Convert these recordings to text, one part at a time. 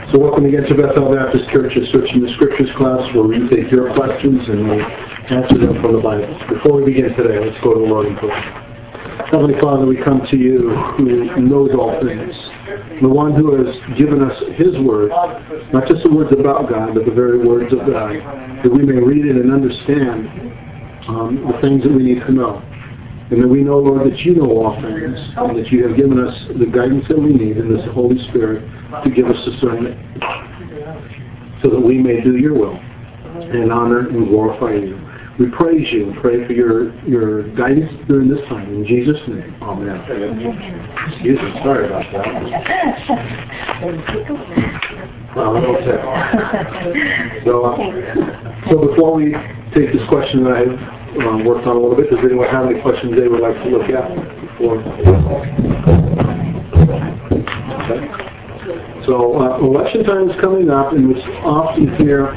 So welcome again to Bethel Baptist Church's Searching the Scriptures class, where we take your questions and we answer them from the Bible. Before we begin today, let's go to the Lord in prayer. Heavenly Father, we come to you who knows all things, the one who has given us His Word, not just the words about God, but the very words of God, that we may read it and understand the things that we need to know. And that we know, Lord, that you know all things, and that you have given us the guidance that we need in this Holy Spirit to give us discernment, so that we may do your will and honor and glorify you. We praise you and pray for your guidance during this time. In Jesus' name, amen. Excuse me, sorry about that. So before we take this question that I've worked on a little bit, does anyone have any questions they would like to look at before? Okay. So election time is coming up, and we often hear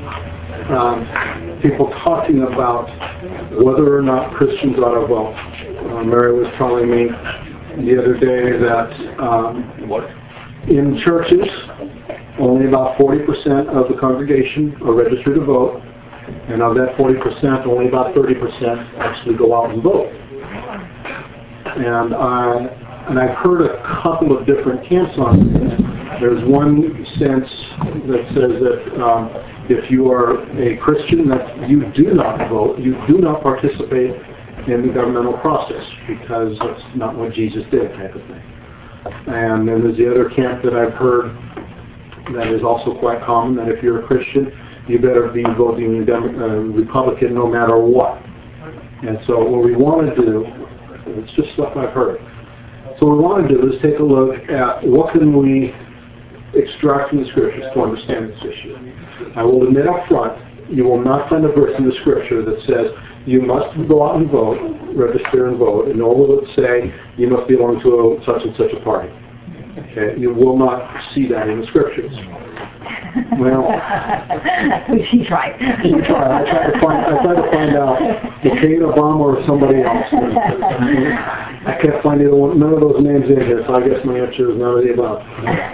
people talking about whether or not Christians ought to vote. Mary was telling me the other day that in churches, only about 40% of the congregation are registered to vote, and of that 40%, only about 30% actually go out and vote. And I've heard a couple of different camps on this. There's one sense that says that if you are a Christian, that you do not vote, you do not participate in the governmental process, because that's not what Jesus did, type of thing. And then there's the other camp that I've heard that is also quite common, that if you're a Christian, you better be voting Republican no matter what. And so what we want to do, it's just stuff I've heard. So what we want to do is take a look at what can we extract from the Scriptures to understand this issue. I will admit up front, you will not find a verse in the Scripture that says you must go out and vote, register and vote, and nor will it say you must belong to such and such a party. Okay? You will not see that in the Scriptures. Well, she's right. I tried to find out McCain, Obama, or somebody else. I can't find none of those names in here, so I guess my answer is none of the above.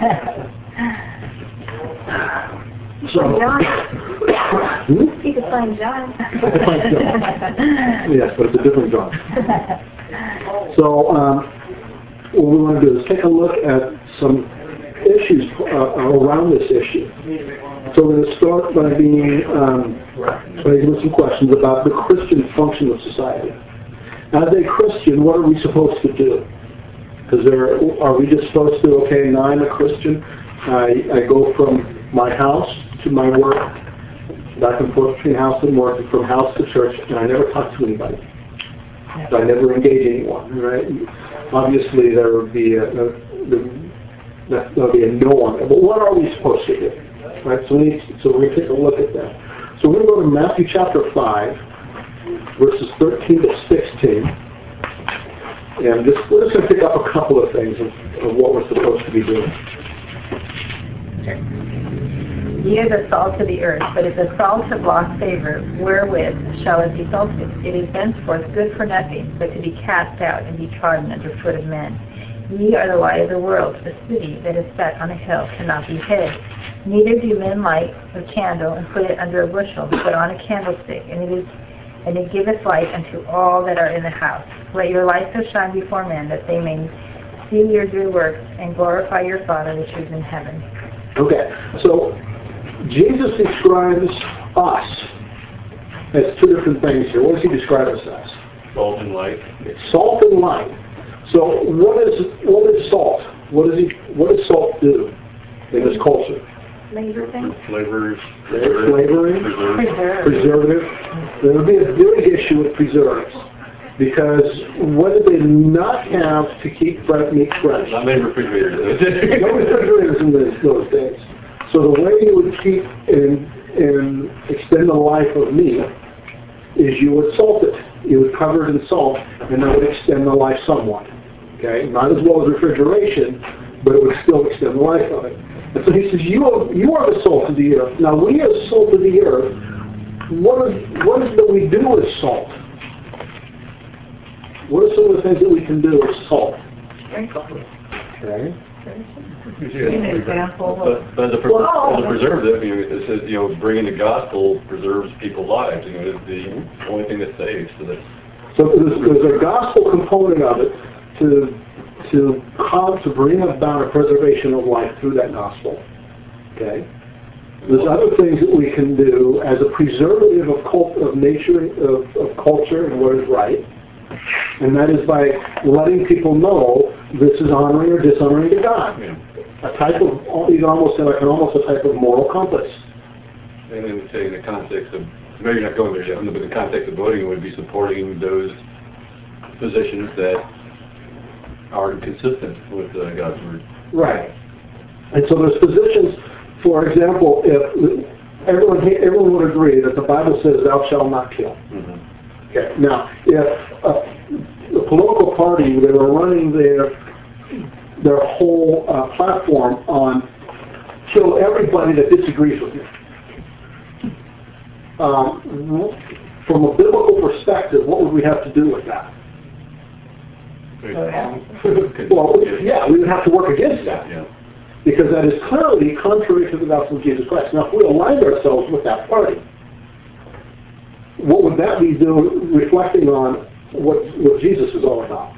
So, John. You could find John. I could find John. Yes, but it's a different John. So, what we want to do is take a look at some issues around this issue. So we're going to start by with some questions about the Christian function of society. As a Christian, what are we supposed to do? Because are we just supposed to, okay, now I'm a Christian, I go from my house to my work, back and forth between house and work, and from house to church, and I never talk to anybody. I never engage anyone, right? Obviously, there would be there'll be a no on it. But what are we supposed to do? Right? So we're going to take a look at that. So we're going to go to Matthew chapter 5, verses 13 to 16. And we're just going to pick up a couple of things of what we're supposed to be doing. Ye are the salt of the earth, but if the salt have lost savor, wherewith shall it be salted? It is thenceforth good for nothing, but to be cast out and be trodden under foot of men. Ye are the light of the world. A city that is set on a hill cannot be hid. Neither do men light a candle and put it under a bushel, but on a candlestick, and it giveth light unto all that are in the house. Let your light so shine before men, that they may see your good works and glorify your Father which is in heaven. Okay, so Jesus describes us as two different things here. What does he describe us as? Salt and light. Salt and light. So what is salt? What does salt do in this culture? Flavoring. Flavoring. Preservative. There would be a big issue with preservatives, because what do they not have to keep meat fresh? Not many refrigerators. No refrigerators in those days. So the way you would keep and extend the life of meat is you would salt it. You would cover it in salt, and that would extend the life somewhat. Okay, not as well as refrigeration, but it would still extend the life of it. And so he says, you are the salt of the earth. Now we as salt of the earth, what is it that we do with salt? What are some of the things that we can do with salt? Sprinkle. Okay. An example. But as a preservative, it says, bringing the gospel preserves people's lives. It's the only thing that saves. So there's a gospel component of it to bring about a preservation of life through that gospel. Okay. There's other things that we can do as a preservative of nature, of culture, and what is right. And that is by letting people know this is honoring or dishonoring to God. Yeah. A type of, you can almost say like almost a type of moral compass. And then say in the context of, maybe not going there yet, but in the context of voting would be supporting those positions that are consistent with God's word. Right. And so there's positions, for example, if everyone would agree that the Bible says thou shalt not kill. Mm-hmm. Okay. Now, if the political party, they were running their whole platform on kill everybody that disagrees with you. From a biblical perspective, what would we have to do with that? Well, yeah, we would have to work against that. Yeah. Because that is clearly contrary to the gospel of Jesus Christ. Now, if we aligned ourselves with that party, what would that be doing, reflecting on what Jesus is all about?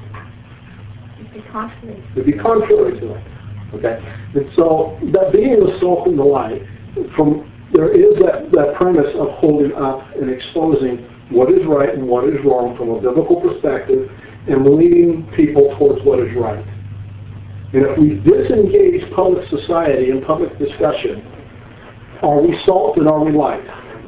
It'd be contrary to it. Okay? And so, that being the salt and the light, there is that premise of holding up and exposing what is right and what is wrong from a biblical perspective and leading people towards what is right. And if we disengage public society and public discussion, are we salt and are we light?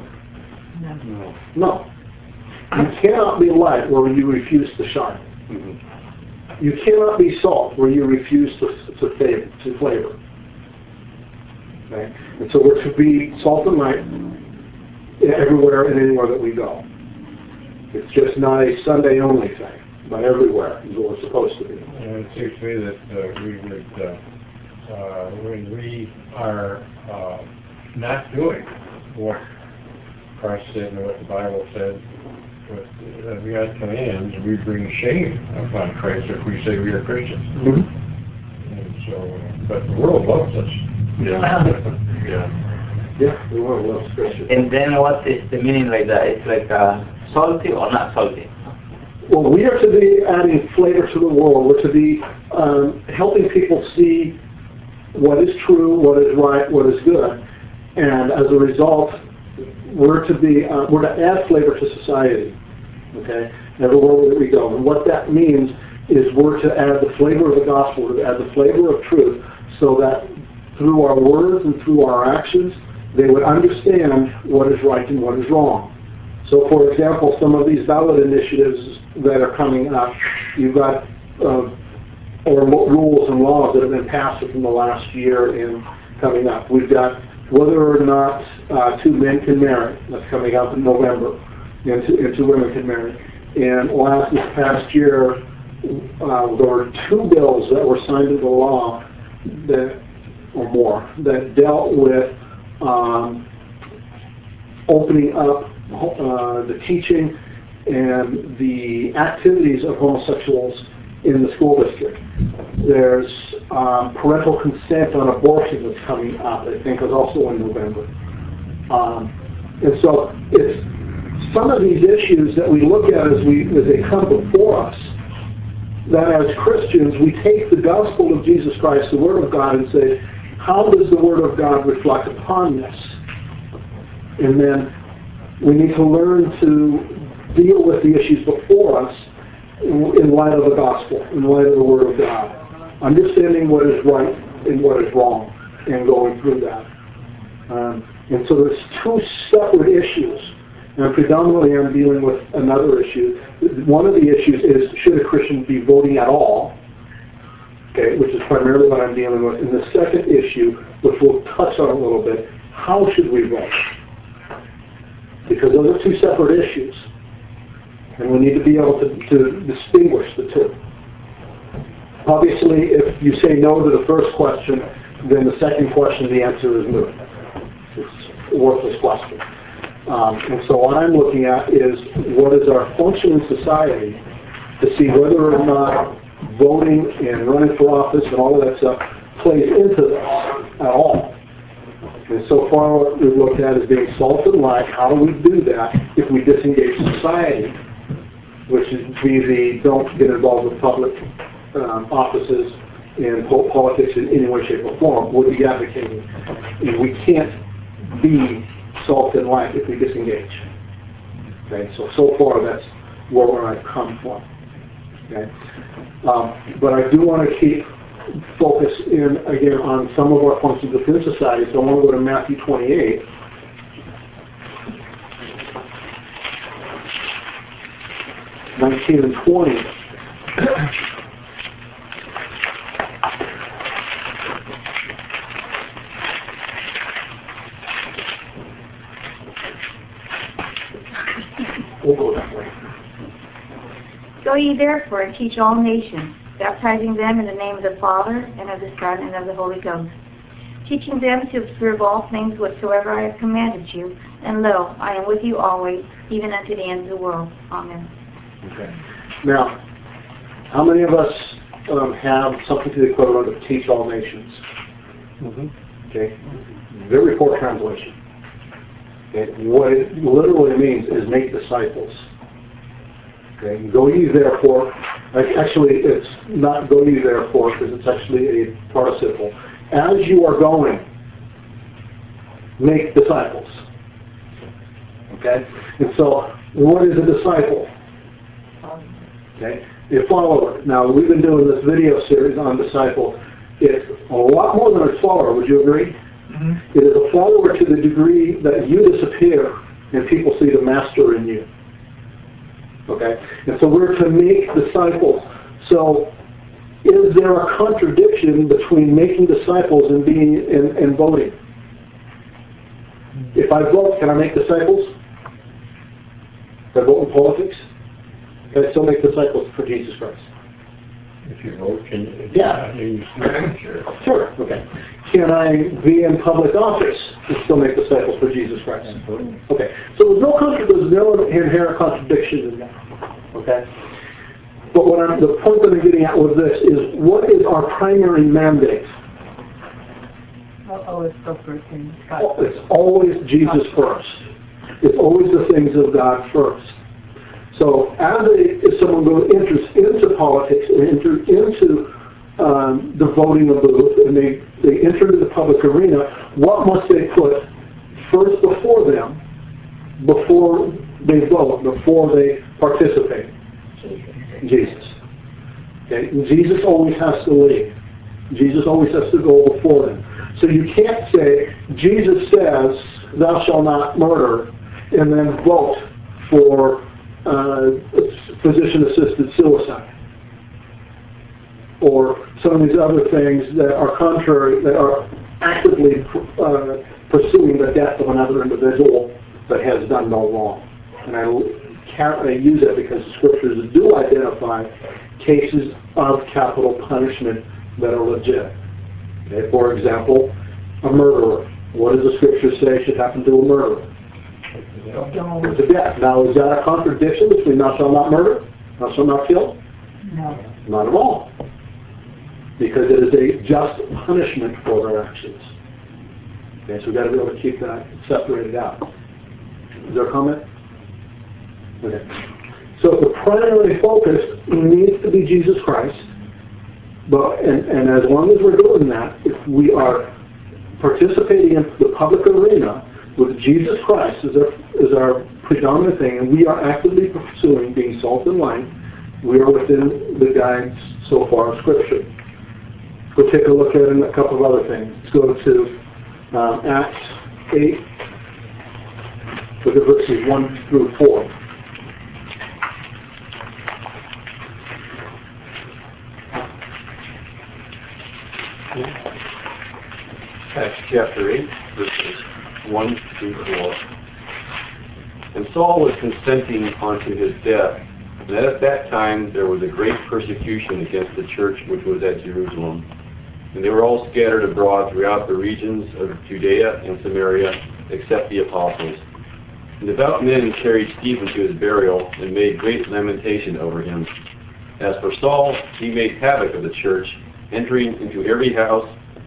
No. You cannot be light where you refuse to shine. Mm-hmm. You cannot be salt where you refuse to flavor. Okay? And so we're to be salt and light everywhere and anywhere that we go. It's just not a Sunday only thing, but everywhere is what it's supposed to be. And it seems to me that we would, when we are not doing what Christ said and what the Bible said, with God's commands, we bring shame upon Christ if we say we are Christians. Mm-hmm. And so, but the world loves us. Yeah. Yeah, the world loves Christians. And then what is the meaning like that? It's like salty or not salty? Well, we are to be adding flavor to the world. We're to be helping people see what is true, what is right, what is good. And as a result, we're to add flavor to society, okay, everywhere that we go. And what that means is we're to add the flavor of the gospel, to add the flavor of truth, so that through our words and through our actions, they would understand what is right and what is wrong. So, for example, some of these ballot initiatives that are coming up, you've got rules and laws that have been passed within the last year and coming up. We've got whether or not two men can marry. That's coming up in November, and two women can marry. And this past year, there were two bills that were signed into law that dealt with opening up the teaching and the activities of homosexuals in the school district. There's parental consent on abortion that's coming up, I think is also in November. And so it's some of these issues that we look at as they come before us, that as Christians we take the gospel of Jesus Christ, the Word of God, and say, how does the Word of God reflect upon this? And then we need to learn to deal with the issues before us in light of the gospel, in light of the Word of God. Understanding what is right and what is wrong, and going through that. And so there's two separate issues. And predominantly I'm dealing with another issue. One of the issues is, should a Christian be voting at all? Okay, which is primarily what I'm dealing with. And the second issue, which we'll touch on a little bit, how should we vote? Because those are two separate issues. And we need to be able to distinguish the two. Obviously, if you say no to the first question, then the second question, the answer is no. It's a worthless question. And so what I'm looking at is what is our function in society to see whether or not voting and running for office and all of that stuff plays into this at all. And so far what we've looked at is being salt and light. How do we do that if we disengage society, which is don't get involved with public offices and politics in any way, shape, or form, would be advocating. And we can't be salt and light if we disengage. Okay, so far that's where I've come from. Okay, but I do want to keep focus in again on some of our functions within society. So I want to go to Matthew 28. (19 and 20). We'll go that way. Go ye therefore and teach all nations, baptizing them in the name of the Father, and of the Son, and of the Holy Ghost, teaching them to observe all things whatsoever I have commanded you. And lo, I am with you always, even unto the end of the world. Amen. Okay. Now, how many of us have something to the equivalent of teach all nations? Mm-hmm. Okay. Very poor translation. Okay. What it literally means is make disciples. Okay. Go ye therefore. Actually, it's not go ye therefore because it's actually a participle. As you are going, make disciples. Okay. And so, what is a disciple? Okay, a follower. Now, we've been doing this video series on disciple. It's a lot more than a follower, would you agree? Mm-hmm. It is a follower to the degree that you disappear and people see the master in you. Okay, and so we're to make disciples. So, is there a contradiction between making disciples and being and voting? If I vote, can I make disciples? If I vote in politics? Can I still make disciples for Jesus Christ? If you vote, can you? Yeah. Sure. Okay. Can I be in public office and still make disciples for Jesus Christ? Okay. So there's no inherent contradiction in that. Okay. But the point that I'm getting at with this is, what is our primary mandate? Always go first in God. It's always Jesus first. It's always the things of God first. So if someone enters into politics and enters into the voting booth and they enter into the public arena, what must they put first before them, before they vote, before they participate? Jesus. Okay? And Jesus always has to lead. Jesus always has to go before them. So you can't say, Jesus says, thou shalt not murder, and then vote for physician-assisted suicide, or some of these other things that are contrary, that are actively pursuing the death of another individual that has done no wrong. And I use that because the scriptures do identify cases of capital punishment that are legit. Okay, for example, a murderer. What does the scripture say should happen to a murderer? To death. Now, is that a contradiction between thou shalt not murder, thou shalt not kill? No. Not at all. Because it is a just punishment for their actions. Okay, so we've got to be able to keep that separated out. Is there a comment? Okay. So the primary focus needs to be Jesus Christ. But and as long as we're doing that, if we are participating in the public arena with Jesus Christ as our predominant thing, and we are actively pursuing being salt and light, we are within the guides so far of Scripture. We'll take a look at a couple of other things. Let's go to Acts 8, look at verses 1 through 4. Acts chapter 8, verses 1 through 4. And Saul was consenting unto his death, and at that time there was a great persecution against the church which was at Jerusalem. And they were all scattered abroad throughout the regions of Judea and Samaria, except the apostles. And devout men carried Stephen to his burial, and made great lamentation over him. As for Saul, he made havoc of the church, entering into every house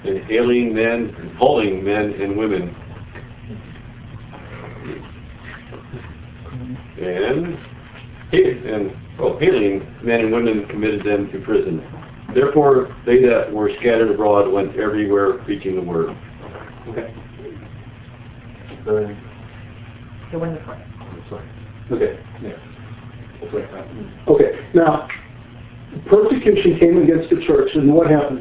and hailing men, hauling men and women, and hailing men and women committed them to prison. Therefore, they that were scattered abroad went everywhere preaching the word. Okay. The one before. Okay. Yeah. Okay. Now, persecution came against the church, and what happened?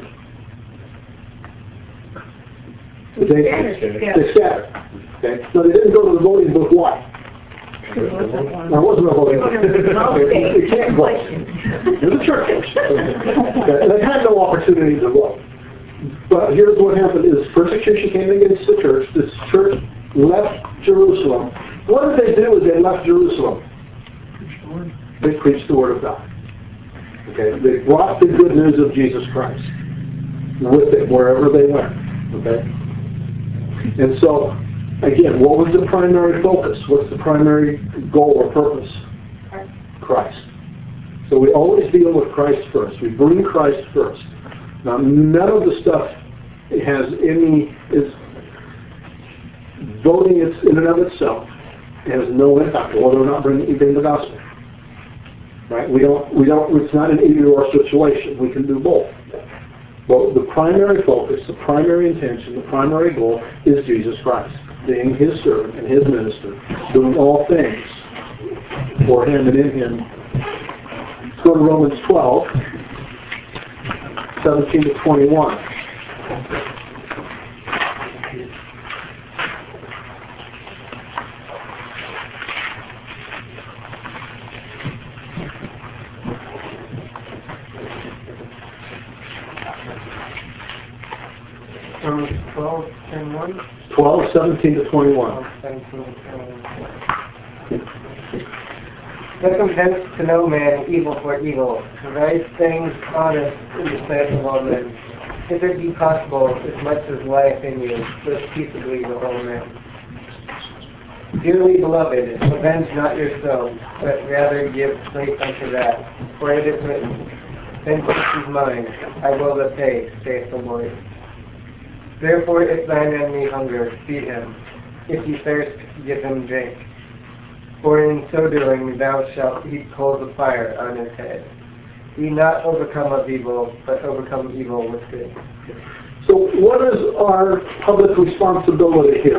They scattered. Okay. Now they didn't go to the voting booth. Why? There wasn't a voting booth. They can't vote. You're the church. Okay. They had no opportunity to vote. But here's what happened: is persecution came against the church. This church left Jerusalem. What did they do as they left Jerusalem? They preached the word of God. Okay. They brought the good news of Jesus Christ with them wherever they went. Okay. And so, again, what was the primary focus? What's the primary goal or purpose? Christ. So we always deal with Christ first. We bring Christ first. Now, none of the stuff is voting in and of itself has no impact on whether or not bringing the gospel. Right? It's not an either-or situation. We can do both. But the primary focus, the primary intention, the primary goal is Jesus Christ, being His servant and His minister, doing all things for Him and in Him. Let's go to Romans 12, 17 to 21. Romans 12, 10, 1. 12, 17 to 21. Recompense to no man evil for evil. Provide things honest in the sight of all men. If it be possible, as much as life in you, live peaceably with all men. Dearly beloved, avenge not yourselves, but rather give place unto wrath. For it is written, Vengeance is mine, I will repay, saith the Lord. Therefore, if thine enemy hunger, feed him. If he thirst, give him drink. For in so doing, thou shalt heap coals of fire on his head. Be not overcome of evil, but overcome evil with good. So what is our public responsibility here?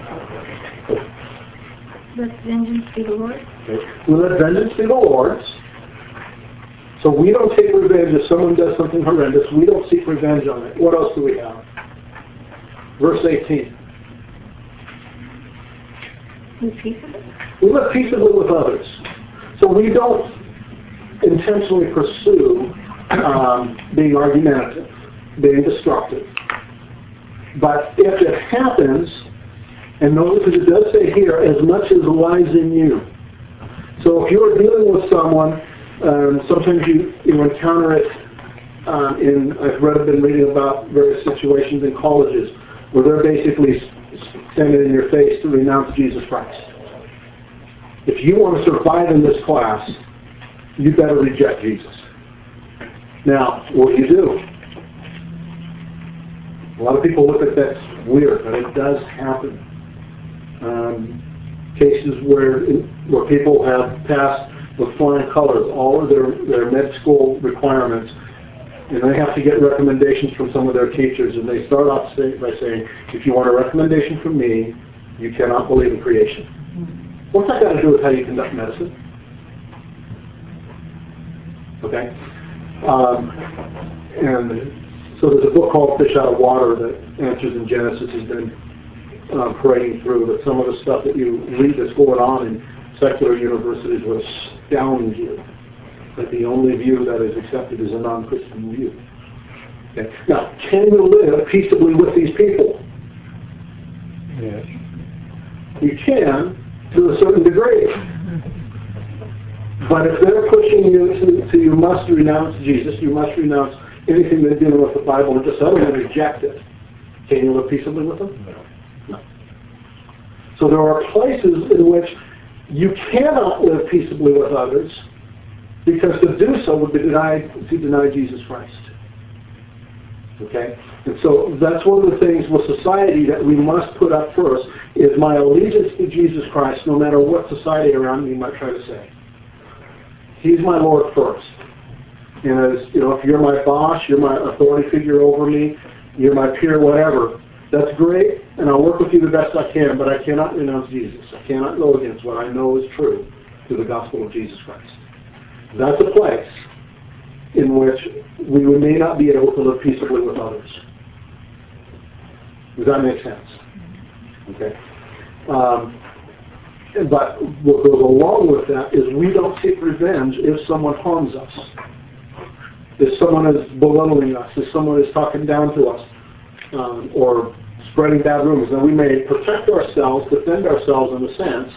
Let vengeance be the Lord. We let vengeance be the Lord's. So we don't take revenge if someone does something horrendous. We don't seek revenge on it. What else do we have? Verse 18. We live peaceably with others. So we don't intentionally pursue being argumentative, being destructive. But if it happens, and notice that it does say here, as much as lies in you. So if you're dealing with someone, sometimes you encounter it I've been reading about various situations in colleges where they're basically standing in your face to renounce Jesus Christ. If you want to survive in this class, you better reject Jesus. Now, what do you do? A lot of people look at that's weird, but it does happen. Cases where people have passed with flying colors all of their med school requirements, and they have to get recommendations from some of their teachers, and they start off by saying, if you want a recommendation from me, you cannot believe in creation. What's that got to do with how you conduct medicine? Okay? And so there's a book called Fish Out of Water that Answers in Genesis has been parading through, that some of the stuff that you read that's going on in secular universities will astound you. That the only view that is accepted is a non-Christian view. Okay. Now, can you live peaceably with these people? Yes. You can, to a certain degree. But if they're pushing you to you must renounce Jesus, you must renounce anything that's dealing with the Bible and just utterly reject it, can you live peaceably with them? No. So there are places in which you cannot live peaceably with others, because to do so would be to deny Jesus Christ. Okay? And so that's one of the things with society that we must put up first is my allegiance to Jesus Christ, no matter what society around me might try to say. He's my Lord first. And as you know, if you're my boss, you're my authority figure over me, you're my peer, whatever, that's great, and I'll work with you the best I can, but I cannot renounce Jesus. I cannot go against what I know is true through the gospel of Jesus Christ. That's a place in which we may not be able to live peaceably with others. Does that make sense? Okay. But what goes along with that is we don't seek revenge if someone harms us. If someone is belittling us, if someone is talking down to us, or spreading bad rumors. Now we may protect ourselves, defend ourselves in a sense,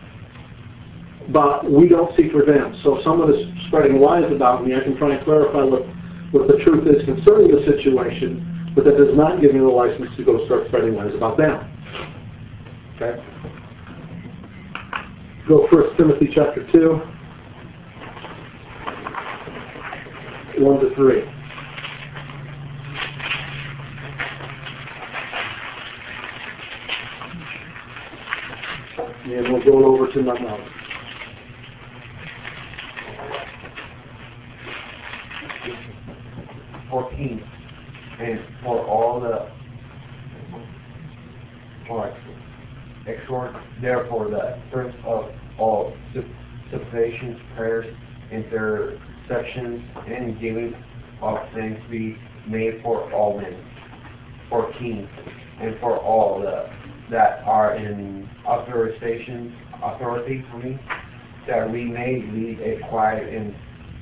but we don't seek revenge. So if someone is spreading lies about me, I can try and clarify what the truth is concerning the situation, but that does not give me the license to go start spreading lies about them. Okay? Go 1 Timothy chapter 2, 1 to 3. And we'll go over to my mouth. And for all the exhort therefore the first of all supplications, prayers, intercessions, and giving of thanks be made for all men, for kings, and for all that are in authority for me, that we may lead a quiet and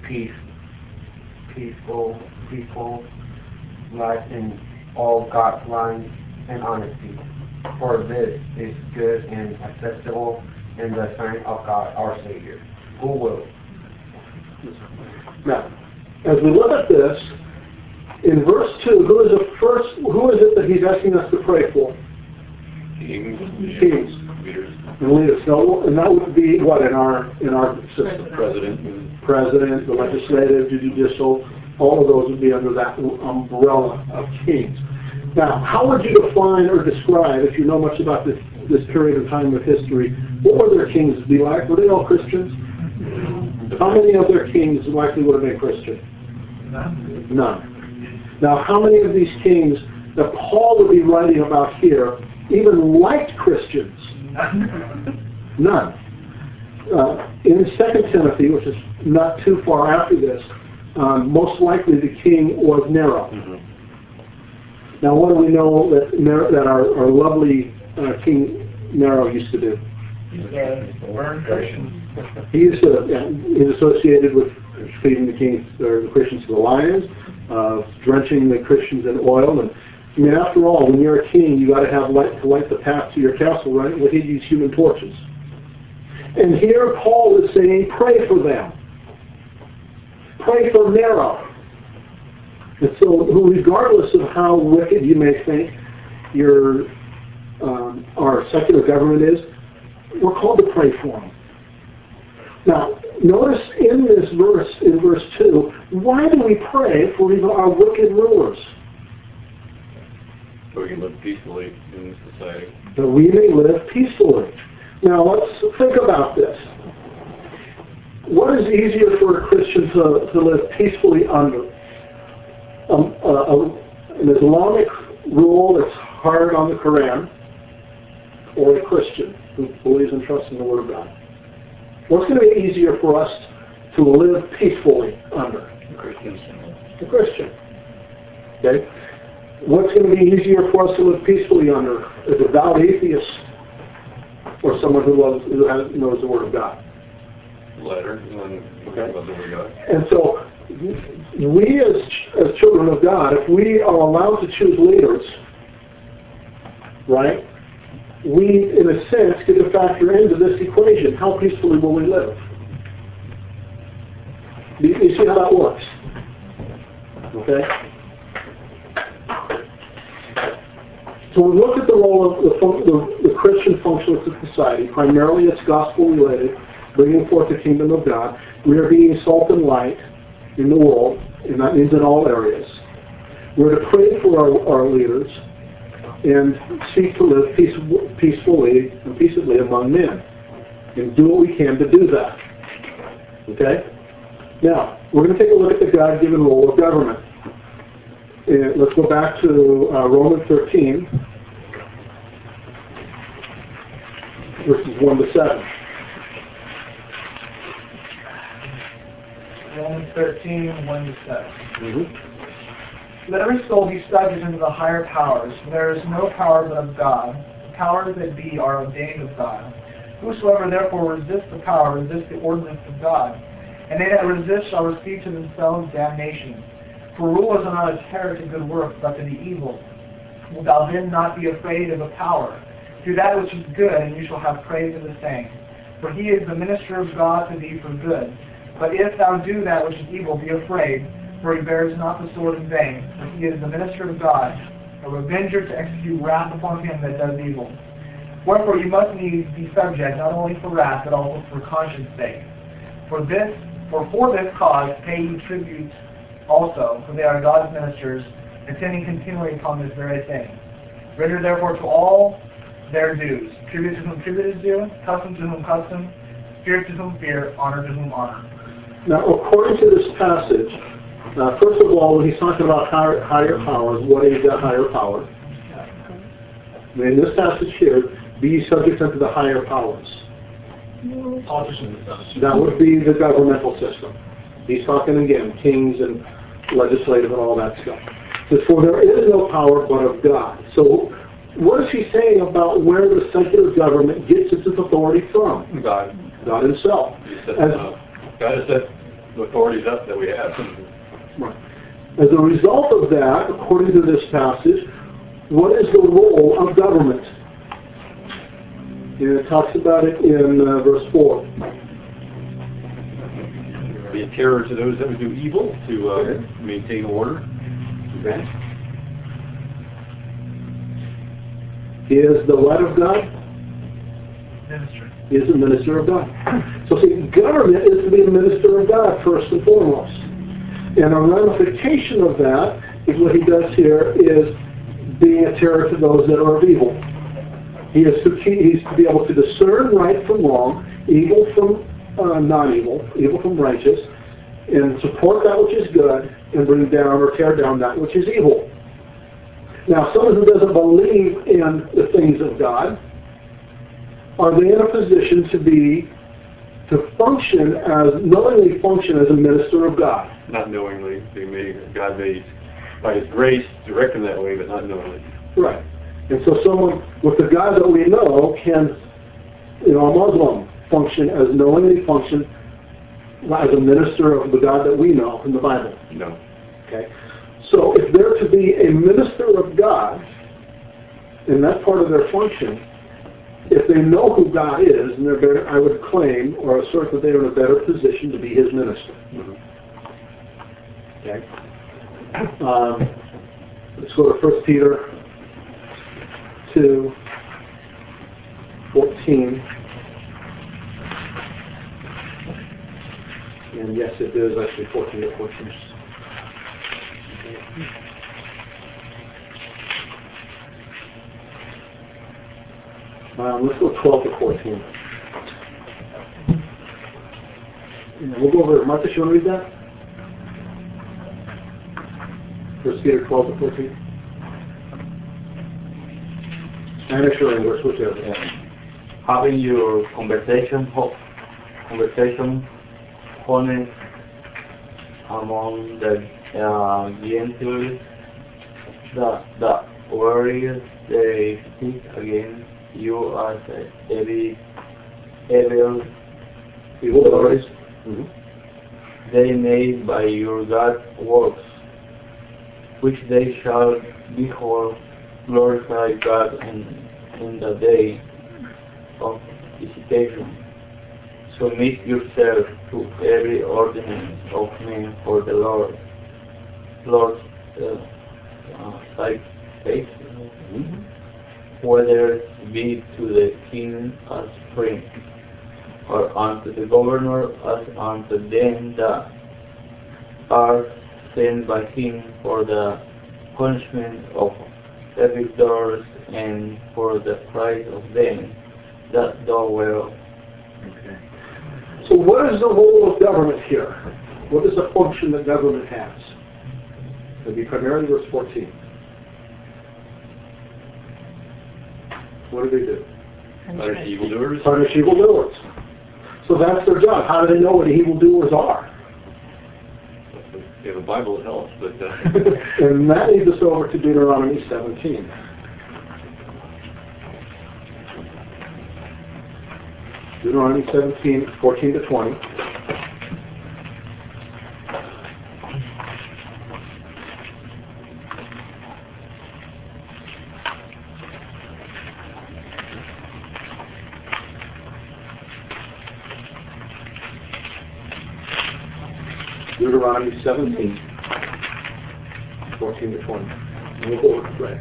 peaceful life in all godliness and honesty. For this is good and acceptable in the sight of God our Savior, who will. Now, as we look at this, in verse 2, who is it that he's asking us to pray for? Kings. Leaders. And leaders. So, and that would be what in our system? President, the legislative, the judicial, all of those would be under that umbrella of kings. Now, how would you define or describe, if you know much about this period of time of history, what were their kings be like? Were they all Christians? How many of their kings likely would have been Christian? None. Now, how many of these kings that Paul would be writing about here even liked Christians? None. In 2 Timothy, which is not too far after this, most likely the king was Nero. Mm-hmm. Now, what do we know that our lovely King Nero used to do? He's associated with feeding the Christians to the lions, drenching the Christians in oil. And I mean, after all, when you're a king, you got to have light to light the path to your castle, right? Well, he used human torches. And here Paul is saying, pray for them. Pray for Nero. And so, regardless of how wicked you may think our secular government is, we're called to pray for them. Now, notice in this verse, in verse 2, why do we pray for even our wicked rulers? So we can live peacefully in society. That we may live peacefully. Now, let's think about this. What is easier for a Christian to live peacefully under? An Islamic rule that's hard on the Quran, or a Christian who believes and trusts in the Word of God? What's going to be easier for us to live peacefully under? A Christian. Okay? What's going to be easier for us to live peacefully under? A devout atheist or someone who knows the Word of God? Letter. Okay. And so, we as children of God, if we are allowed to choose leaders, right, we, in a sense, get to factor into this equation. How peacefully will we live? You see how that works? Okay? So we look at the role of the Christian function of society. Primarily it's gospel-related, bringing forth the kingdom of God. We are being salt and light in the world, and that means in all areas. We're to pray for our leaders and seek to live peacefully and peaceably among men, and do what we can to do that. Okay? Now, we're going to take a look at the God-given role of government. And let's go back to Romans 13, verses 1 to 7. Romans 13, 1 to 7. Mm-hmm. Let every soul be subject unto the higher powers, for there is no power but of God. The powers that be are ordained of God. Whosoever therefore resists the power resists the ordinance of God, and they that resist shall receive to themselves damnation. For rulers are not a terror to good works, but to the evil. Wilt thou then not be afraid of the power? Do that which is good, and you shall have praise of the same. For he is the minister of God to thee for good. But if thou do that which is evil, be afraid, for he bears not the sword in vain. For he is the minister of God, a revenger to execute wrath upon him that does evil. Wherefore you must needs be subject, not only for wrath, but also for conscience sake. For for this cause pay ye tribute also, for they are God's ministers, attending continually upon this very thing. Render therefore to all their dues. Tribute to whom tribute is due, custom to whom custom, fear to whom fear, honor to whom honor. Now, according to this passage, first of all, when he's talking about higher powers, what is that higher power? In this passage here, be subject unto the higher powers. That would be the governmental system. He's talking again, kings and legislative and all that stuff. Says, for there is no power but of God. So, what is he saying about where the secular government gets its authority from? God. God himself. God has set the authorities up that we have. Right. As a result of that, according to this passage, what is the role of government? And it talks about it in verse 4. Be a terror to those that would do evil, to maintain order. Okay. He is the what of God? Minister. He is the minister of God. So see, government is to be a minister of God first and foremost. And a ramification of that is what he does here is being a terror to those that are of evil. He's to be able to discern right from wrong, evil from non-evil, evil from righteous, and support that which is good, and bring down or tear down that which is evil. Now, someone who doesn't believe in the things of God, are they in a position to function knowingly function as a minister of God? Not knowingly. God may, by His grace, direct them that way, but not knowingly. Right. And so someone with the God that we know can, a Muslim, knowingly function as a minister of the God that we know in the Bible. No. Okay. So if they're to be a minister of God, and that's part of their function, if they know who God is, and they're better, I would claim or assert that they are in a better position to be His minister. Mm-hmm. Okay. Let's go to 1 Peter 2, 14. And yes, it is actually 14 to 14. Let's go 12 to 14. We'll go over, Martha, you want to read that? 1 Peter 12 to 14. Spanish or English, whichever. Having your conversation honest among the Gentiles, the warriors they speak against you as evil doers. They made by your God works, which they shall behold glorify God in the day of visitation. Submit yourself to every ordinance of men for the Lord's sake, whether it be to the king as prince, or unto the governor as unto them that are sent by him for the punishment of evildoers, and for the pride of them that do well. Okay. So what is the role of government here? What is the function that government has? It would be primarily verse 14. What do they do? Punish evildoers. Punish evildoers. So that's their job. How do they know what evildoers are? If you have a Bible, it helps, but... And that leads us over to Deuteronomy 17. Deuteronomy 17, 14 to 20. Deuteronomy 17, 14 to 20. We'll go right.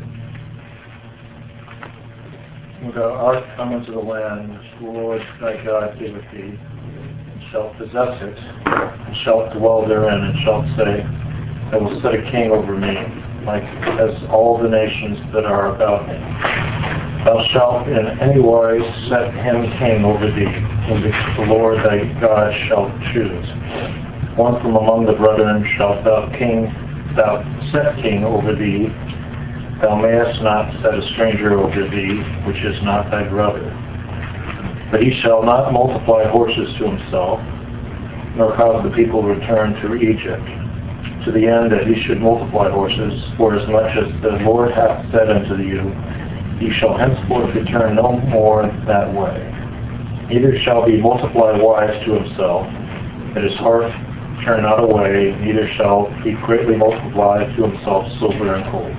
When thou art come into the land which the Lord thy God giveth thee, and shalt possess it, and shalt dwell therein, and shalt say, I will set a king over me, like as all the nations that are about me. Thou shalt in any wise set him king over thee, whom the Lord thy God shalt choose. One from among the brethren shalt thou set king over thee. Thou mayest not set a stranger over thee, which is not thy brother. But he shall not multiply horses to himself, nor cause the people return to Egypt, to the end that he should multiply horses, for as much as the Lord hath said unto you, ye shall henceforth return no more that way. Neither shall he multiply wives to himself, that his heart turn not away, neither shall he greatly multiply to himself silver and gold.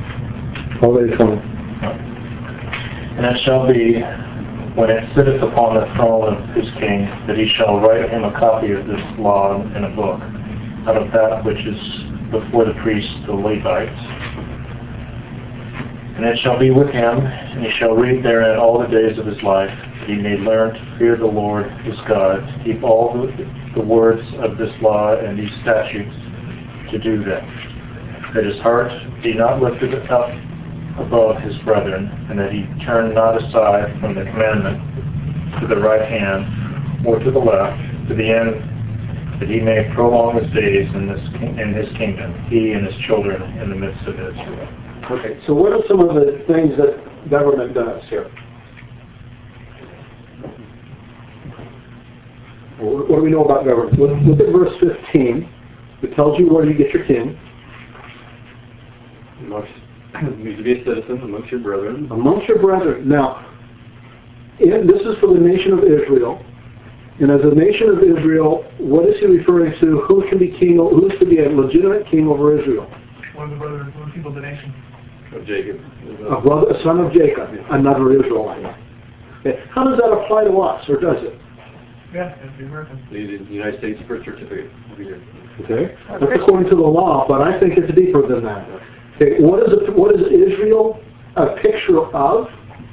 And it shall be, when it sitteth upon the throne of his king, that he shall write him a copy of this law in a book, out of that which is before the priests, the Levites. And it shall be with him, and he shall read therein all the days of his life, that he may learn to fear the Lord his God, to keep all the words of this law and these statutes, to do them, that his heart be not lifted up above his brethren, and that he turn not aside from the commandment to the right hand or to the left, to the end that he may prolong his days in his kingdom, he and his children in the midst of Israel. Okay, so what are some of the things that government does here? What do we know about government? Look at verse 15. It tells you where you get your king. You need to be a citizen amongst your brethren. Amongst your brethren. Now, this is for the nation of Israel. And as a nation of Israel, what is he referring to? Who can be king? Who's to be a legitimate king over Israel? One of the brothers, one of the people of the nation. Of Jacob. A son of Jacob, another Israelite. Okay. How does that apply to us, or does it? Yeah, it's the American. The United States birth certificate. Okay, that's according to the law, but I think it's deeper than that. Okay, what is Israel a picture of?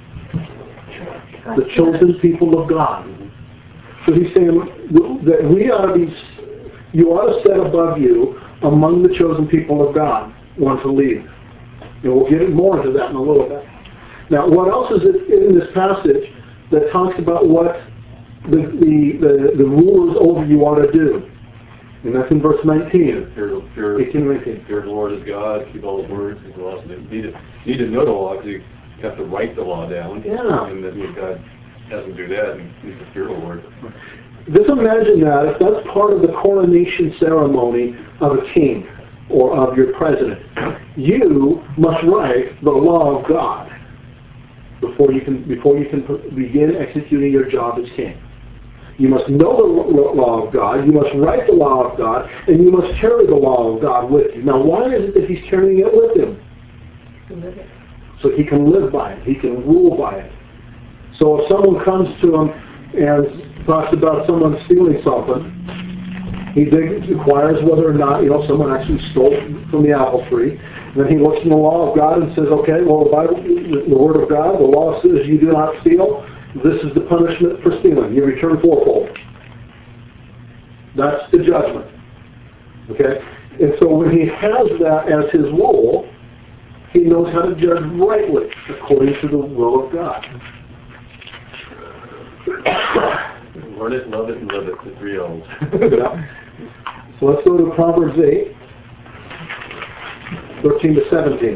The chosen people of God. So he's saying that you ought to set above you among the chosen people of God, one to lead. And we'll get more into that in a little bit. Now, what else is it in this passage that talks about what the rulers over you ought to do? And that's in verse 19. 18-19. Fear the Lord as God, keep all the words, keep the laws. You need to know the law because you have to write the law down. Yeah. And that God doesn't do that, and you need to fear the Lord. Just imagine that if that's part of the coronation ceremony of a king or of your president, you must write the law of God before you can begin executing your job as king. You must know the law of God, you must write the law of God, and you must carry the law of God with you. Now, why is it that he's carrying it with him? So he can live by it, he can rule by it. So if someone comes to him and talks about someone stealing something, he inquires whether or not someone actually stole from the apple tree. Then he looks in the law of God and says, okay, well, the Bible, the Word of God, the law says you do not steal. This is the punishment for stealing. You return fourfold. That's the judgment. Okay? And so when he has that as his rule, he knows how to judge rightly according to the will of God. Learn it, love it, and live it. The 3 L's. Yeah. So let's go to Proverbs 8, 13 to 17.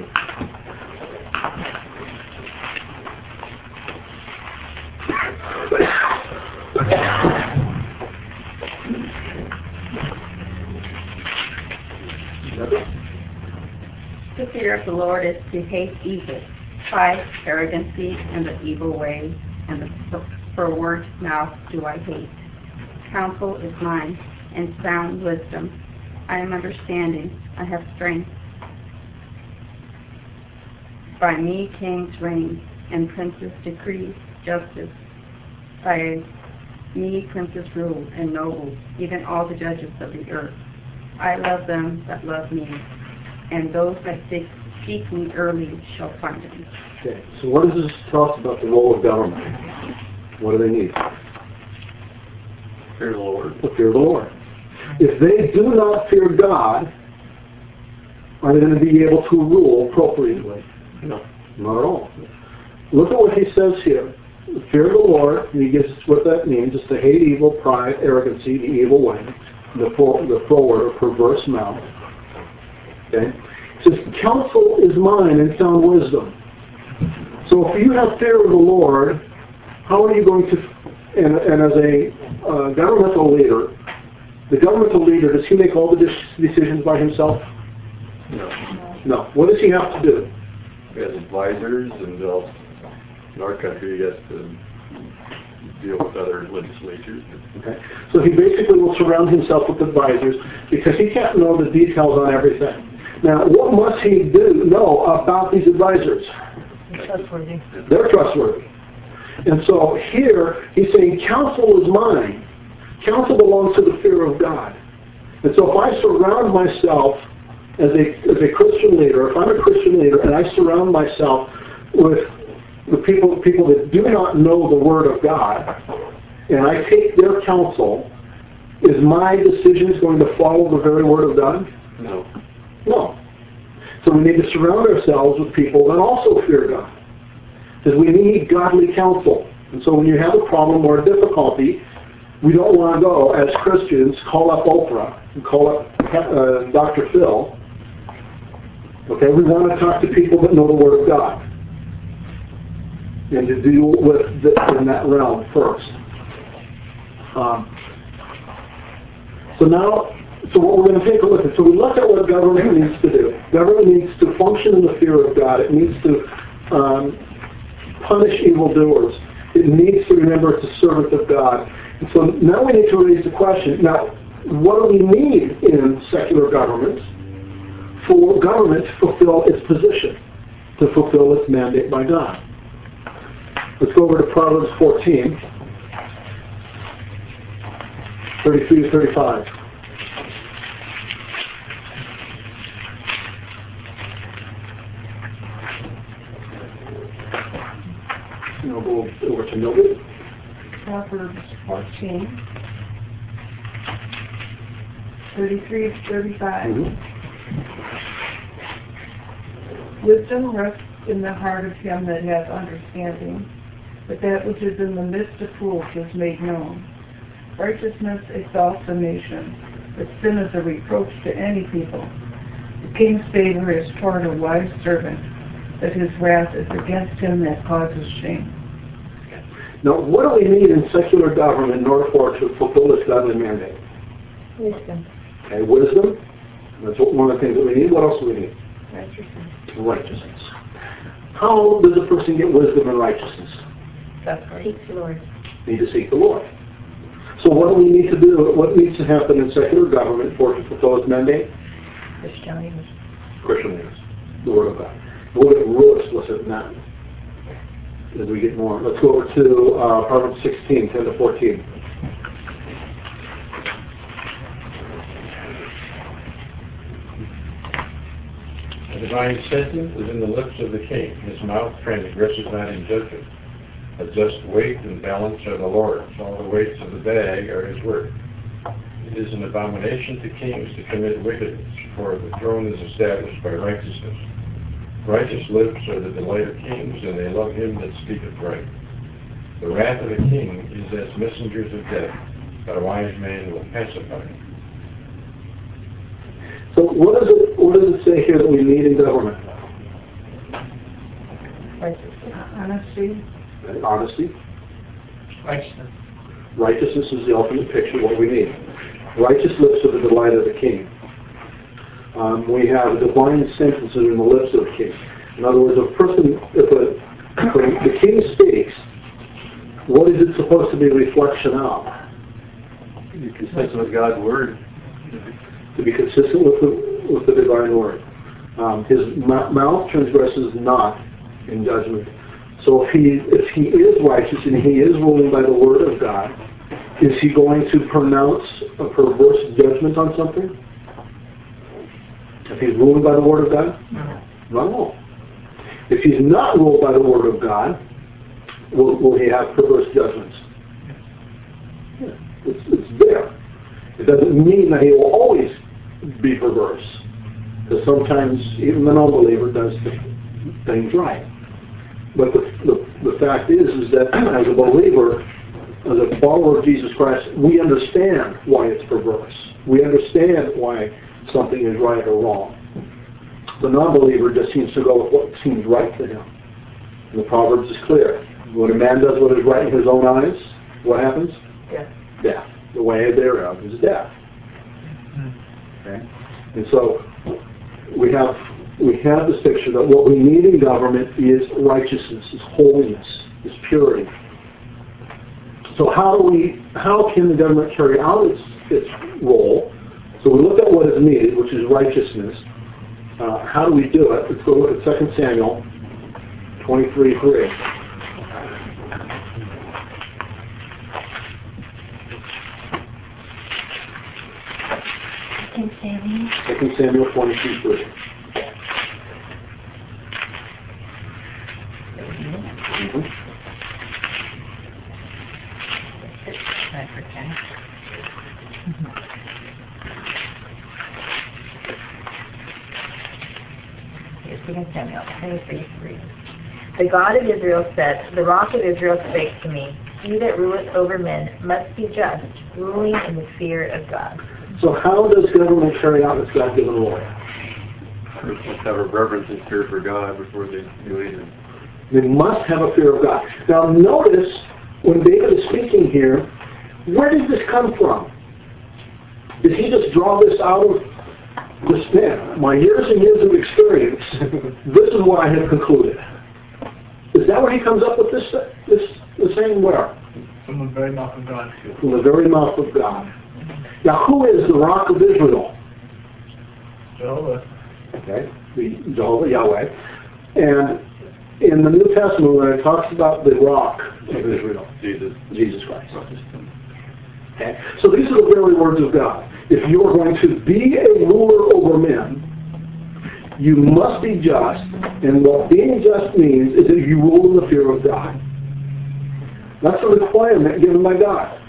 The fear of the Lord is to hate evil, pride, arrogancy, and the evil way, and the froward mouth do I hate. Counsel is mine, and sound wisdom. I am understanding, I have strength. By me kings reign, and princes decree justice. By me princes rule, and nobles, even all the judges of the earth. I love them that love me, and those that seek me early shall find me. Okay, so what does this tell us about the role of government? What do they need? Fear the Lord. The fear of the Lord. If they do not fear God, are they going to be able to rule appropriately? No. Not at all. Look at what he says here. The fear of the Lord, and he gives us what that means, is to hate evil, pride, arrogancy, the evil way, the froward or perverse mouth. Okay? It says, counsel is mine and sound wisdom. So if you have fear of the Lord, how are you going to, and as a governmental leader, the governmental leader, does he make all the decisions by himself? No. No. What does he have to do? He has advisors, and in our country he has to deal with other legislatures. Okay. So he basically will surround himself with advisors because he can't know the details on everything. Now, what must he know about these advisors? Trustworthy. They're trustworthy. And so here, he's saying, counsel is mine. Counsel belongs to the fear of God. And so if I surround myself as a Christian leader, if I'm a Christian leader and I surround myself with the people that do not know the Word of God, and I take their counsel, is my decisions going to follow the very Word of God? No. No. So we need to surround ourselves with people that also fear God. Because we need godly counsel. And so when you have a problem or a difficulty, we don't want to go, as Christians, call up Oprah and call up Dr. Phil. Okay, we want to talk to people that know the Word of God. And to deal with in that realm first. So what we're going to take a look at, so we look at what government needs to do. Government needs to function in the fear of God. It needs to punish evildoers. It needs to remember it's a servant of God. And so now we need to raise the question, now, what do we need in secular governments for government to fulfill its position, to fulfill its mandate by God? Let's go over to Proverbs 14, 33 to 35. And I'll go over to Mildred. Proverbs 14, 33 to 35. Mm-hmm. Wisdom rests in the heart of him that hath understanding, but that which is in the midst of fools is made known. Righteousness exalts a nation, but sin is a reproach to any people. The king's favor is toward a wise servant, but his wrath is against him that causes shame. Now, what do we need in secular government in order for it to fulfill this godly mandate? Wisdom. Okay, wisdom. That's one of the things that we need. What else do we need? Righteousness. Righteousness. How does a person get wisdom and righteousness? Seek the Lord. Need to seek the Lord. So what do we need to do? What needs to happen in secular government for it to fulfill its mandate? Christianity. Christian leaders. The Word of God. We'll get real explicit in that as we get more. Let's go over to Proverbs 16, 10 to 14. A divine sentence is in the lips of the king. His mouth transgresses not in judgment. A just weight and balance are the Lord's. All the weights of the bag are his word. It is an abomination to kings to commit wickedness, for the throne is established by righteousness. Righteous lips are the delight of kings, and they love him that speaketh right. The wrath of a king is as messengers of death, but a wise man will pacify him. So what does it say here that we need in government? Honesty. Honesty. Righteousness. Righteousness is the ultimate picture of what we need. Righteous lips are the delight of the king. We have divine sentences in the lips of the king. In other words, if the king speaks, what is it supposed to be a reflection of? To be consistent with God's word. To be consistent with the divine word. His mouth transgresses not in judgment. So if he is righteous and he is ruling by the word of God, is he going to pronounce a perverse judgment on something? If he's ruling by the word of God? No. If he's not ruled by the word of God, will he have perverse judgments? Yeah, it's there. It doesn't mean that he will always be perverse. Because sometimes even the non-believer does things right. But the fact is that as a believer, as a follower of Jesus Christ, we understand why it's perverse. We understand why something is right or wrong. The non-believer just seems to go with what seems right to him. And the Proverbs is clear. When a man does what is right in his own eyes, what happens? Death. Death. The way thereof is death. Okay? And so we have this picture that what we need in government is righteousness, is holiness, is purity. So how can the government carry out its role? So we look at what is needed, which is righteousness. How do we do it? Let's go look at 2 Samuel 23:3. Second Samuel 23:3. Samuel 23:3. The God of Israel said, the Rock of Israel spake to me, he that ruleth over men must be just, ruling in the fear of God. So how does government carry out its God-given role? They must have a reverence and fear for God before they do anything. They must have a fear of God. Now notice, when David is speaking here, where did this come from? Did he just draw this out of the span? My years and years of experience, this is what I have concluded. Is that where he comes up with this saying? Where? From the very mouth of God. From the very mouth of God. Now, who is the Rock of Israel? Jehovah. Okay, Jehovah, Yahweh. And in the New Testament, when it talks about the Rock of Israel, Jesus Christ. Okay, so these are the very words of God. If you are going to be a ruler over men, you must be just, and what being just means is that you rule in the fear of God. That's a requirement given by God.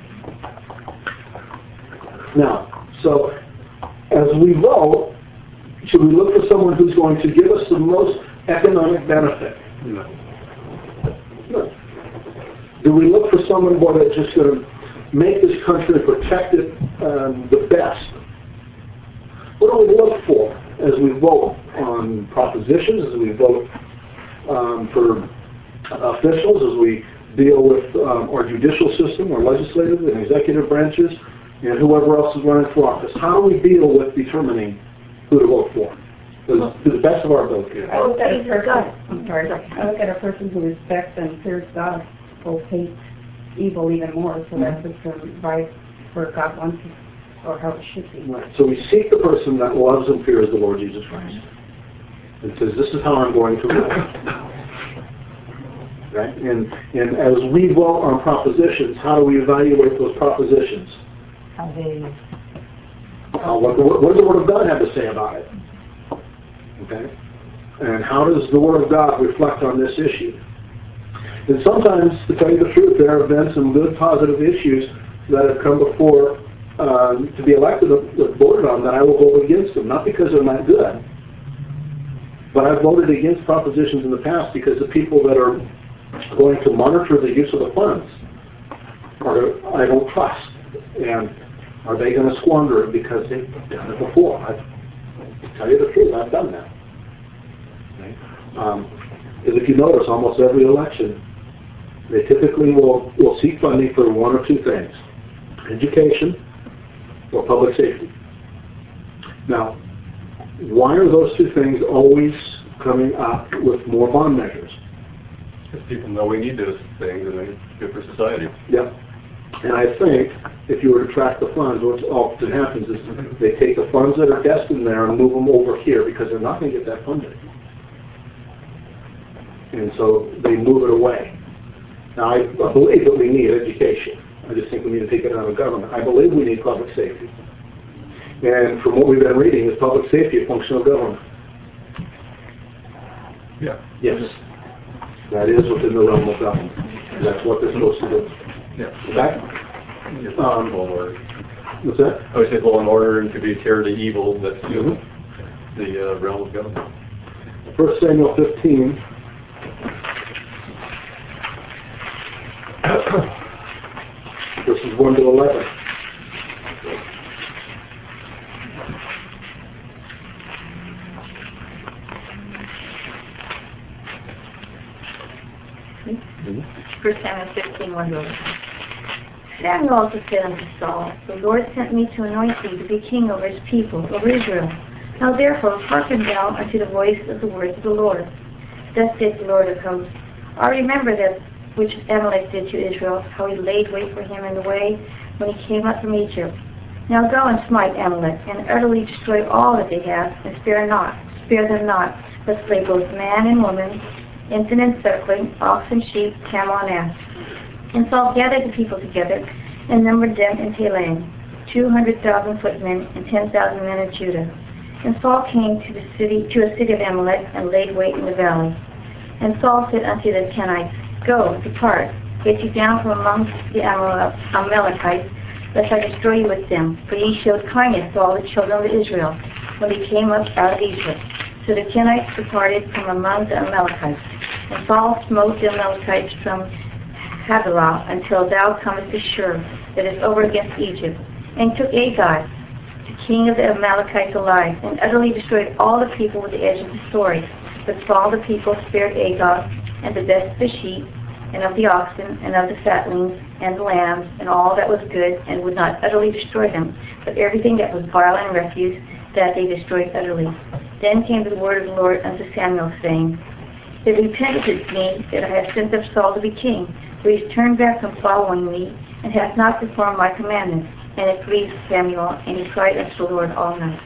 Now, so as we vote, should we look for someone who's going to give us the most economic benefit? No. Do we look for someone that's just going to make this country and protect it the best? What do we look for as we vote on propositions, as we vote for officials, as we deal with our judicial system, our legislative and executive branches, and whoever else is running for office? How do we deal with determining who to vote for? To the best of our ability. I look at a person who respects and fears God, will hate evil even more, so that's the right where God wants it, or how it should be. Right. So we seek the person that loves and fears the Lord Jesus Christ. And says, this is how I'm going to rule. Right? And as we vote on propositions, how do we evaluate those propositions? How they... What does the Word of God have to say about it? Okay? And how does the Word of God reflect on this issue? And sometimes, to tell you the truth, there have been some good, positive issues that have come before to be elected, voted on, that I will vote against them. Not because they're not good, But I've voted against propositions in the past because the people that are going to monitor the use of the funds I don't trust. And are they going to squander it because they've done it before? To tell you the truth, I've done that. Because if you notice, almost every election, they typically will seek funding for one or two things: education or public safety. Now, why are those two things always coming up with more bond measures? Because people know we need those things and they're good for society. Yeah. And I think if you were to track the funds, what often happens is they take the funds that are destined there and move them over here because they're not going to get that funding. And so they move it away. Now, I believe that we need education. I just think we need to take it out of government. I believe we need public safety. And from what we've been reading, is public safety a function of government? Yeah. Yes. That is within the realm of government. That's what they're supposed to do. Yeah. That, law and order. what's that? I would say law and order and to be terror to evil. That's the realm of government. 1 Samuel 15. Verses 1 to 11. First Samuel 15, 1 to 11. Samuel also said unto Saul, The Lord sent me to anoint thee to be king over his people, over Israel. Now therefore hearken thou unto the voice of the words of the Lord. Thus saith the Lord of hosts, I remember that which Amalek did to Israel, how he laid wait for him in the way when he came up from Egypt. Now go and smite Amalek, and utterly destroy all that they have, and spare them not, but slay both man and woman, infant and suckling, ox and sheep, camel and ass. And Saul gathered the people together, and numbered them in Telaim, 200,000 footmen, and 10,000 men of Judah. And Saul came to a city of Amalek, and laid wait in the valley. And Saul said unto the Kenites, Go, depart, get you down from amongst the Amalekites, lest I destroy you with them. For ye showed kindness to all the children of Israel, when they came up out of Egypt. So the Kenites departed from among the Amalekites. And Saul smote the Amalekites from Havilah until thou comest to Shur, that is over against Egypt, and took Agag, the king of the Amalekites, alive, and utterly destroyed all the people with the edge of the sword. But Saul the people spared Agag, and the best of the sheep, and of the oxen, and of the fatlings, and the lambs, and all that was good, and would not utterly destroy them, but everything that was vile and refuse, that they destroyed utterly. Then came the word of the Lord unto Samuel, saying, It repenteth me that I have sent up Saul to be king, for he is turned back from following me, and hath not performed my commandments. And it pleased Samuel, and he cried unto the Lord all night.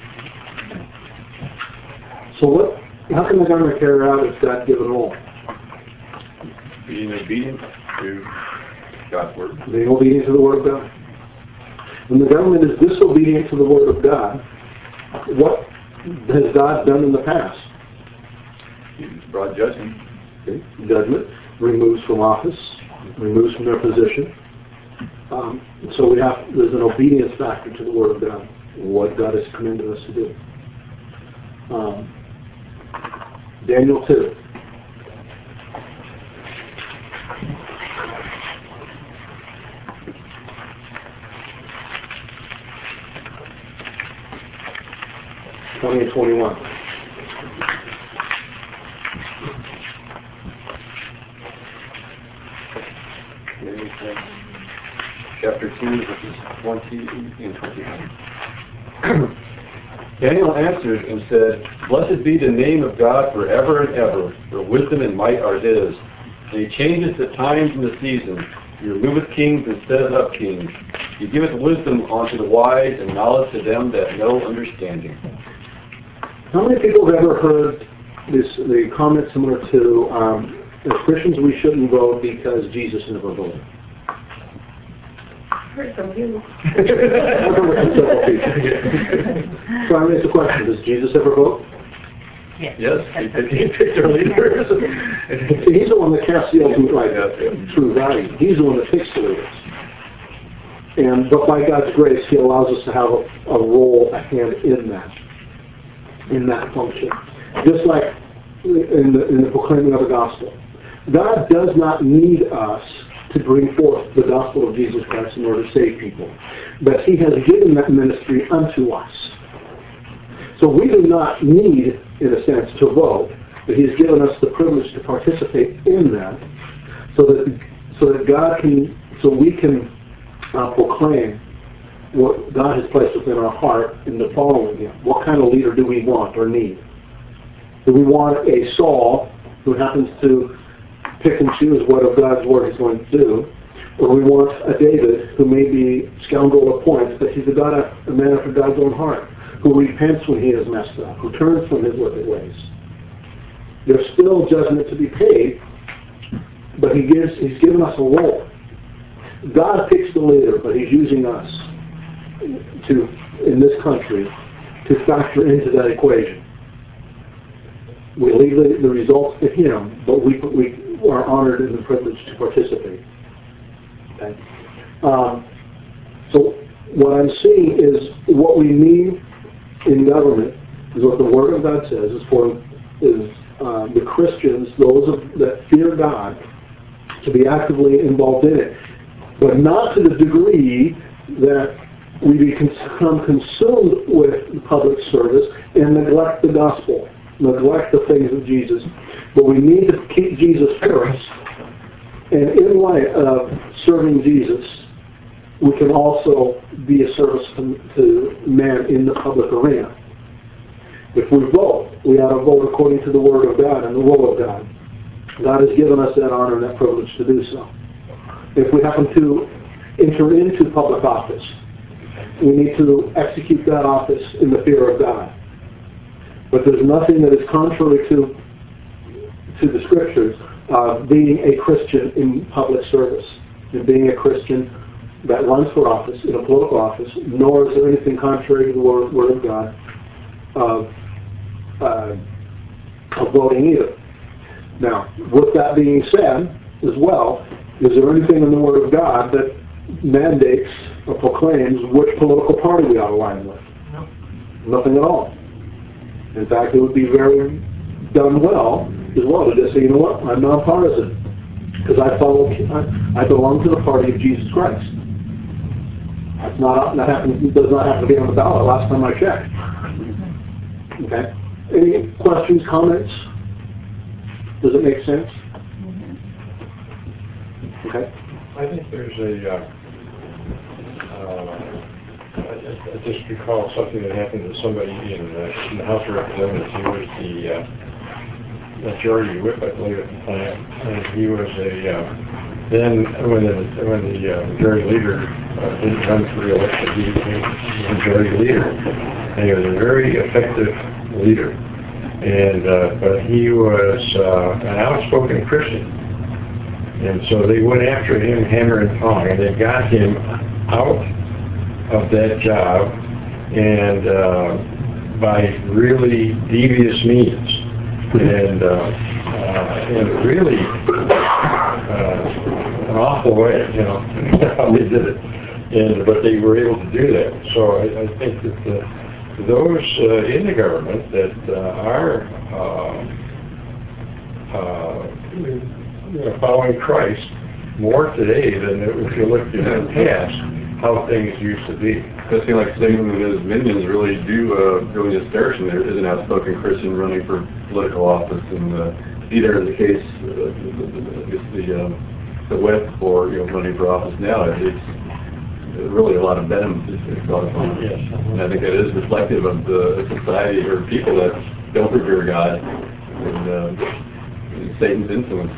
So how can the government carry out its God-given role? Being obedient to God's word. Being obedient to the Word of God. When the government is disobedient to the Word of God, what has God done in the past? He brought judgment. Okay. Judgment, removes from office, removes from their position. So there's an obedience factor to the Word of God, what God has commanded us to do. Daniel 2. And 21. Chapter 2, verses 20 and 21. Daniel answered and said, Blessed be the name of God forever and ever, for wisdom and might are his. And he changes the times and the seasons. He removeth kings and setteth up kings. He giveth wisdom unto the wise and knowledge to them that know understanding. How many people have ever heard the comment similar to, as Christians we shouldn't vote because Jesus never voted? I've heard from you. I've heard from several people. So I raise the question, does Jesus ever vote? Yes, he picked our leaders. He's the one that casts the ultimate right, true value. He's the one that picks the leaders. But by God's grace, He allows us to have a role, a hand in that function. Just like in the proclaiming of the gospel. God does not need us to bring forth the gospel of Jesus Christ in order to save people, but He has given that ministry unto us. So we do not need, in a sense, to vote, but He has given us the privilege to participate in that, so that we can proclaim what God has placed within our heart in the following Him. What kind of leader do we want or need? Do we want a Saul who happens to pick and choose what of God's word He's going to do, or we want a David who may be scoundrel at points, but he's a man after God's own heart, who repents when he has messed up, who turns from his wicked ways. There's still judgment to be paid, but He's given us a role. God picks the leader, but He's using us in this country to factor into that equation. We leave the results to Him, but we are honored in the privilege to participate. Okay? So what I'm seeing is what we need in government is what the Word of God says is the Christians, those that fear God, to be actively involved in it, but not to the degree that we become consumed with public service and neglect the gospel, neglect the things of Jesus. But we need to keep Jesus first, and in light of serving Jesus, we can also be a service to man in the public arena. If we vote, we ought to vote according to the Word of God and the will of God. God has given us that honor and that privilege to do so. If we happen to enter into public office, we need to execute that office in the fear of God. But there's nothing that is contrary to the Scriptures of being a Christian in public service and being a Christian that runs for office, in a political office, nor is there anything contrary to the Word of God of voting either. Now, with that being said, as well, is there anything in the Word of God that mandates or proclaims which political party we ought to align with? No. Nothing at all. In fact, it would be very done well as well to just say, you know what, I'm nonpartisan because I belong to the party of Jesus Christ. That does not have to be on the ballot last time I checked. Okay. Any questions, comments? Does it make sense? Okay. I think there's I just recall something that happened to somebody in the House of Representatives. He was the majority whip, I believe, at the time, and he was then when the majority leader didn't run for re-election, he became the majority leader, and he was a very effective leader. And but he was an outspoken Christian, and so they went after him hammer and tong, and they got him out of that job, and by really devious means, and really an awful way, how they did it, but they were able to do that. So I think that those in the government that are following Christ more today than if you look in the past, how things used to be. It seems like Satan and his minions really do really disparage him. There is an outspoken Christian running for political office, and either in the case the West for running for office now, it's really a lot of venom is brought upon. Yes. And I think that is reflective of the society or people that don't revere God and Satan's influence.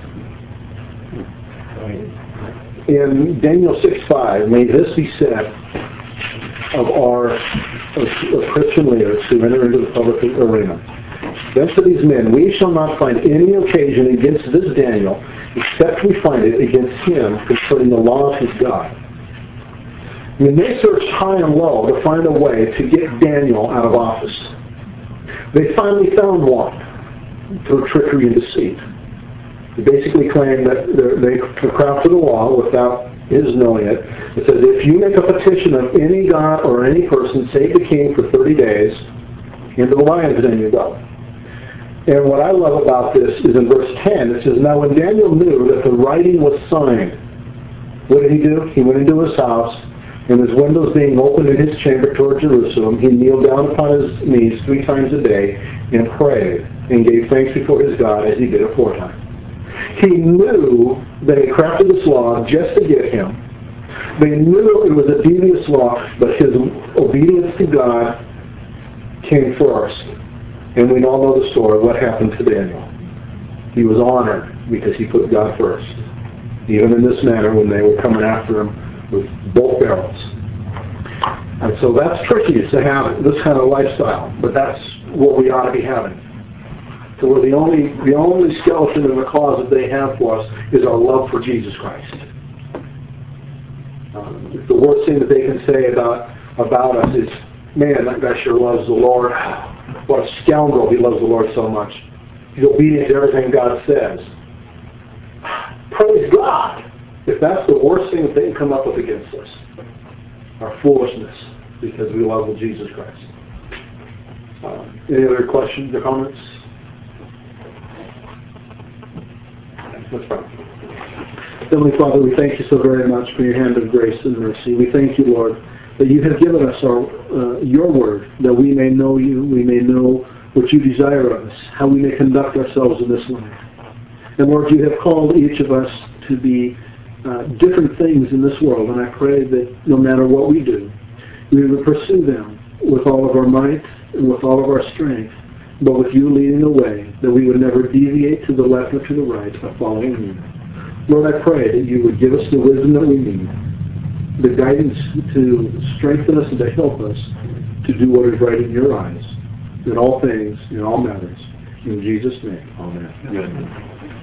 In Daniel 6:5, may this be said of Christian leaders who enter into the public arena. Then to these men, we shall not find any occasion against this Daniel, except we find it against him concerning the law of his God. I mean, they searched high and low to find a way to get Daniel out of office. They finally found one through trickery and deceit. They basically claim that they crafted a law without his knowing it. It says, if you make a petition of any god or any person, save the king for 30 days, into the lion's den you go. And what I love about this is in verse 10, it says, "Now when Daniel knew that the writing was signed," what did he do? He went into his house, and his windows being opened in his chamber toward Jerusalem, he kneeled down upon his knees 3 times a day and prayed and gave thanks before his God as he did aforetime. He knew that he crafted this law just to get him. They knew it was a devious law, but his obedience to God came first. And we all know the story, what happened to Daniel. He was honored because he put God first, even in this manner when they were coming after him with both barrels. And so that's tricky to have this kind of lifestyle, but that's what we ought to be having. So we're the only skeleton in the closet they have for us is our love for Jesus Christ. The worst thing that they can say about us is, "Man, that guy sure loves the Lord. What a scoundrel, he loves the Lord so much. He's obedient to everything God says." Praise God! If that's the worst thing that they can come up with against us, our foolishness, because we love Jesus Christ. Any other questions or comments? Let's pray. Heavenly Father, we thank you so very much for your hand of grace and mercy. We thank you, Lord, that you have given us your word, that we may know you, we may know what you desire of us, how we may conduct ourselves in this life. And Lord, you have called each of us to be different things in this world, and I pray that no matter what we do, we will pursue them with all of our might and with all of our strength, but with you leading the way, that we would never deviate to the left or to the right, but following you. Lord, I pray that you would give us the wisdom that we need, the guidance to strengthen us and to help us to do what is right in your eyes, in all things, in all matters. In Jesus' name, amen.